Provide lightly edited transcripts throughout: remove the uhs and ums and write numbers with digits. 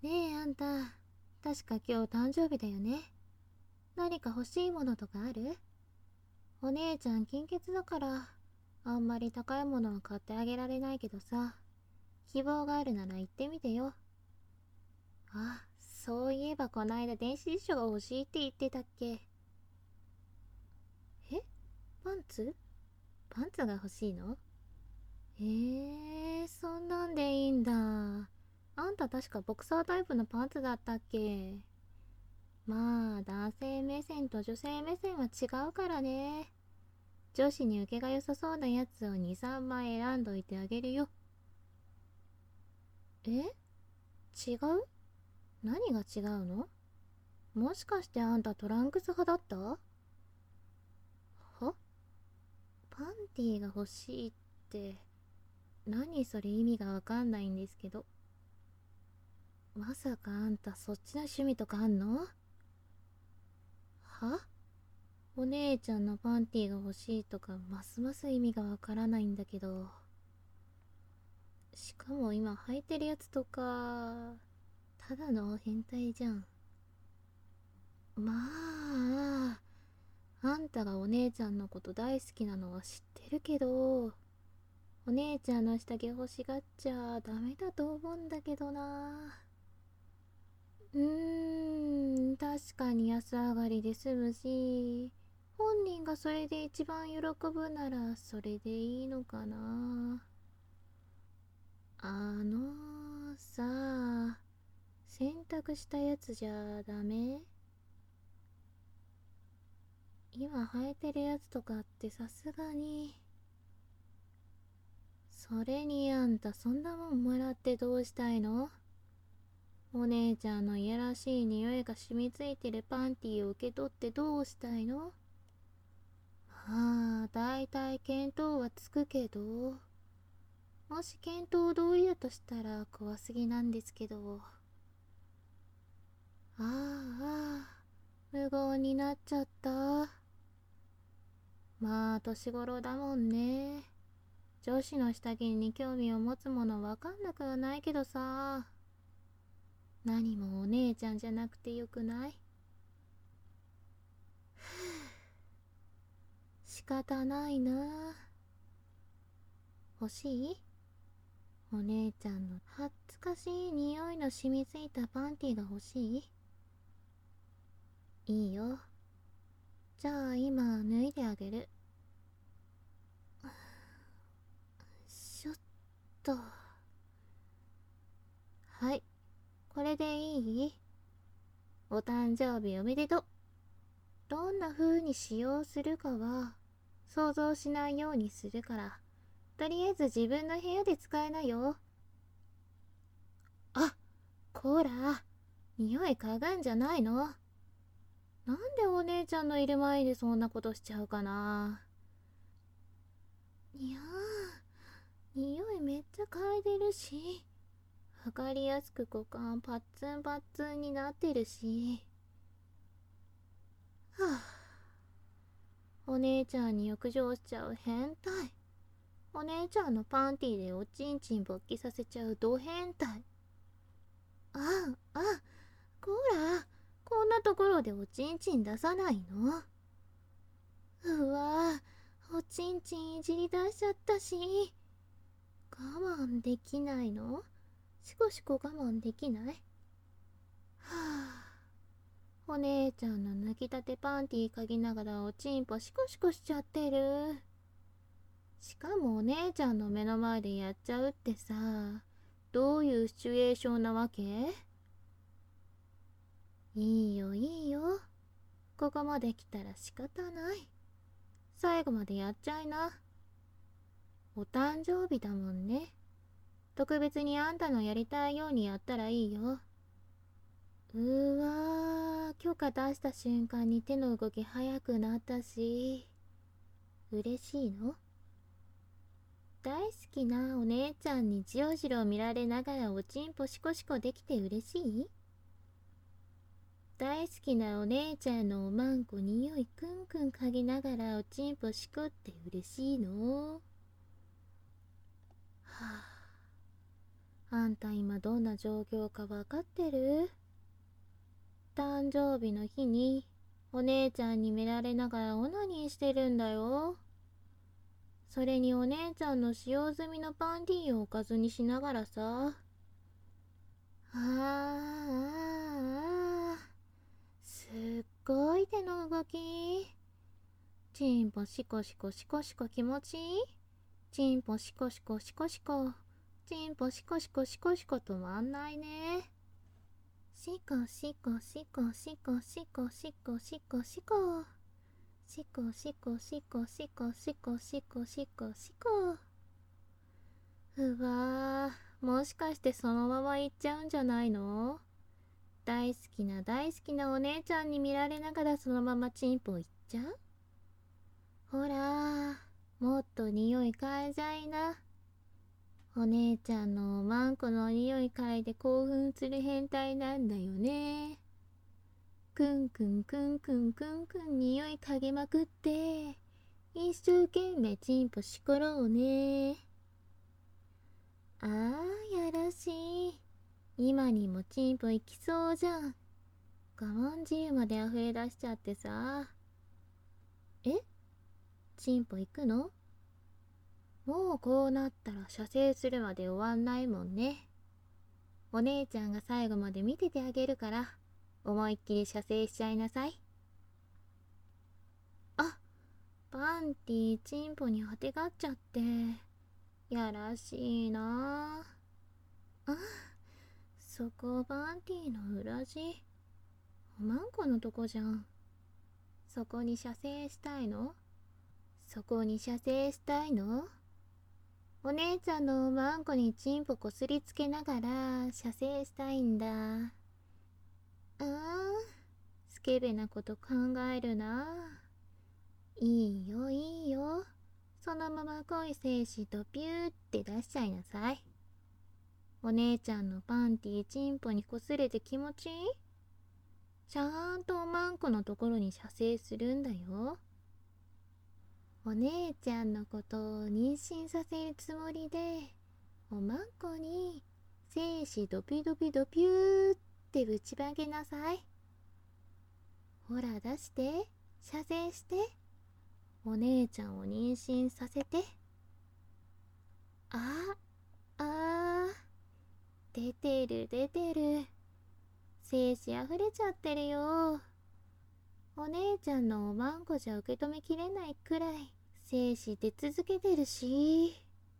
ねえあんた、確か今日誕生日だよね。何か欲しいものとかある？お姉ちゃん金欠だから、あんまり高いものは買ってあげられないけどさ、希望があるなら言ってみてよ。あ、そういえばこないだ電子辞書が欲しいって言ってたっけ？え、パンツ？パンツが欲しいの？そんなんでいいんだ。あんた確かボクサータイプのパンツだったっけ？まあ、男性目線と女性目線は違うからね。女子に受けが良さそうなやつを2、3枚選んどいてあげるよ。え？違う？何が違うの？もしかしてあんたトランクス派だった？は？パンティーが欲しいって、何それ意味がわかんないんですけど。まさかあんたそっちの趣味とかあんの？は？お姉ちゃんのパンティーが欲しいとかますます意味がわからないんだけど。しかも今履いてるやつとか、ただの変態じゃん。まあ、あんたがお姉ちゃんのこと大好きなのは知ってるけど、お姉ちゃんの下着欲しがっちゃダメだと思うんだけどな。確かに安上がりで済むし、本人がそれで一番喜ぶならそれでいいのかな。さ、洗濯したやつじゃダメ？今履いてるやつとかってさすがに。それにあんたそんなもんもらってどうしたいの？お姉ちゃんのいやらしい匂いが染みついてるパンティーを受け取ってどうしたいの？ああ、だいたい見当はつくけど、もし見当通りだとしたら怖すぎなんですけど。無言になっちゃった。まあ、年頃だもんね。女子の下着に興味を持つものわかんなくはないけどさ。何もお姉ちゃんじゃなくてよくない？仕方ないな。欲しい？お姉ちゃんの恥ずかしい匂いの染みついたパンティが欲しい？いいよ。じゃあ今脱いであげる。ちょっと。はい。これでいい？お誕生日おめでとう。どんな風に使用するかは想像しないようにするから、とりあえず自分の部屋で使えなよ。あ、こら、匂い嗅ぐんじゃないの？なんでお姉ちゃんのいる前でそんなことしちゃうかな。いやー、匂いめっちゃ嗅いでるし、わかりやすく股間パッツンパッツンになってるし。はぁ、お姉ちゃんに浴場しちゃう変態。お姉ちゃんのパンティーでおちんちん勃起させちゃうド変態。こら、こんなところでおちんちん出さないの？うわぁ、おちんちんいじり出しちゃったし。我慢できないの？しこしこ我慢できない？はぁ、お姉ちゃんの脱ぎたてパンティー嗅ぎながらおちんぽシコシコしちゃってる。しかもお姉ちゃんの目の前でやっちゃうってさ、どういうシチュエーションなわけ？いいよいいよ。ここまで来たら仕方ない。最後までやっちゃいな。お誕生日だもんね。特別にあんたのやりたいようにやったらいいよ。許可出した瞬間に手の動き速くなったし。嬉しいの？大好きなお姉ちゃんにじろじろ見られながらおちんぽシコシコできて嬉しい？大好きなお姉ちゃんのおまんこ匂いくんくん嗅ぎながらおちんぽしこって嬉しいの？はあんた今どんな状況かわかってる？誕生日の日にお姉ちゃんに見られながらオナニーしてるんだよ。それにお姉ちゃんの使用済みのパンティーをおかずにしながらさ。すっごい手の動き。チンポシコシコシコシコ気持ちいい？チンポシコシコシコシコ。チンポシコシコシコシコ止まんないね。シコシコシコシコシコシコシコシコ。シコシコシコシコシコシコシコシコ。うわー、もしかしてそのまま行っちゃうんじゃないの？大好きな大好きなお姉ちゃんに見られながらそのままチンポ行っちゃう？ほらー、もっと匂い嗅いじゃいな。お姉ちゃんのおまんこの匂い嗅いで興奮する変態なんだよね。くんくんくんくんくんくん匂い嗅げまくって一生懸命チンポしころうね。あー、やらしい。今にもチンポ行きそうじゃん。我慢汁まで溢れ出しちゃってさ。え？チンポ行くの？もうこうなったら射精するまで終わんないもんね。お姉ちゃんが最後まで見ててあげるから思いっきり射精しちゃいなさい。あ、パンティチンポにあてがっちゃってやらしいなあ。そこパンティの裏地、おまんこのとこじゃん。そこに射精したいの？そこに射精したいの？お姉ちゃんのおまんこにチンポこすりつけながら射精したいんだ。スケベなこと考えるな。いいよいいよ。そのまま濃い精子とピューって出しちゃいなさい。お姉ちゃんのパンティチンポにこすれて気持ちいい？ちゃんとおまんこのところに射精するんだよ。お姉ちゃんのことを妊娠させるつもりでおまんこに精子ドピドピドピューってぶちまけなさい。ほら出して、射精して、お姉ちゃんを妊娠させて。ああ出てる出てる。精子あふれちゃってるよ。お姉ちゃんのおまんこじゃ受け止めきれないくらい精子出続けてるし。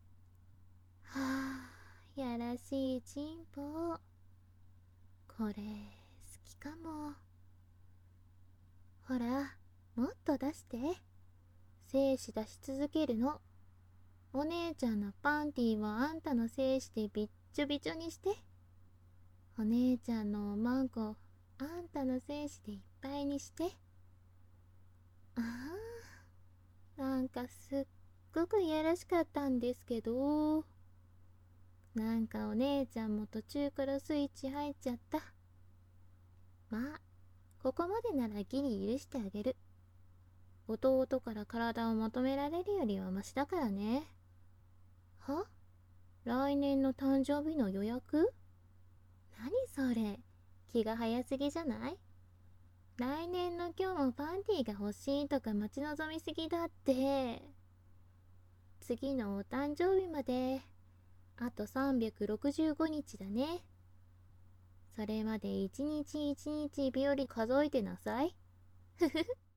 はあ、やらしいチンポ。これ好きかも。ほら、もっと出して。精子出し続けるの。お姉ちゃんのパンティーはあんたの精子でびっちょびちょにして。お姉ちゃんのおまんこあんたの精子でいっぱいにして。あなんかすっごくいやらしかったんですけど。なんかお姉ちゃんも途中からスイッチ入っちゃった。まあ、ここまでならギリ許してあげる。弟から体を求められるよりはマシだからね。は？来年の誕生日の予約？何それ？気が早すぎじゃない？来年の今日もパンティーが欲しいとか待ち望みすぎだって。次のお誕生日まであと365日だね。それまで一日一日日和数えてなさい。ふふふ。